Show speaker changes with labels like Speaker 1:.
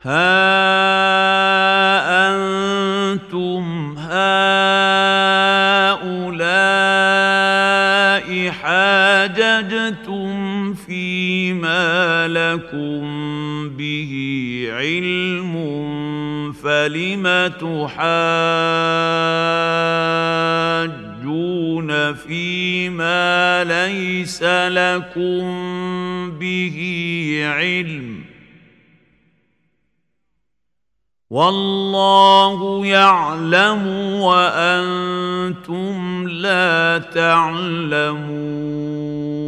Speaker 1: أنتم هؤلاء حاججتم فيما لكم به علم فلم تحاجون فيما ليس لكم به علم والله يعلم وأنتم لا تعلمون